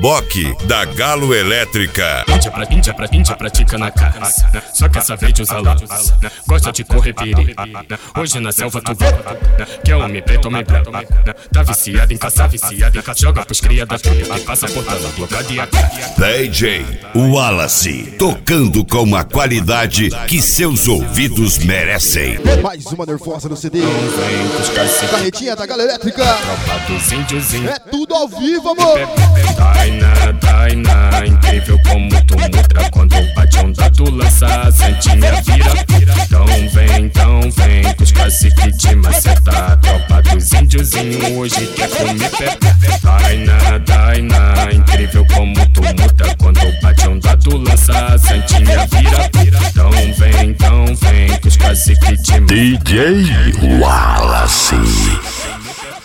reboque da Galo Elétrica. Índia pratica na casa, só que essa vez usa luz, gosta de correr perigo. Hoje na selva tu vê, que é homem preto, homem branco. Tá viciado em caçar, joga pros cria da tudo, passa por tela, blocada e a DJ Wallace, tocando com a qualidade que seus ouvidos merecem. Mais uma nervosa no CD. Carretinha da Galo Elétrica. Tropa dos índiozinhos. É tudo ao vivo, amor. Daina, incrível como tu muda quando bate onda tu lança, a santinha vira. Então vem, com os caciques de maceta. Tropa dos índiozinhos hoje quer comer pé. Daina, incrível como tu muda quando bate onda tu lança, a santinha vira. Então vem, com os caciques de maceta. DJ Wallace.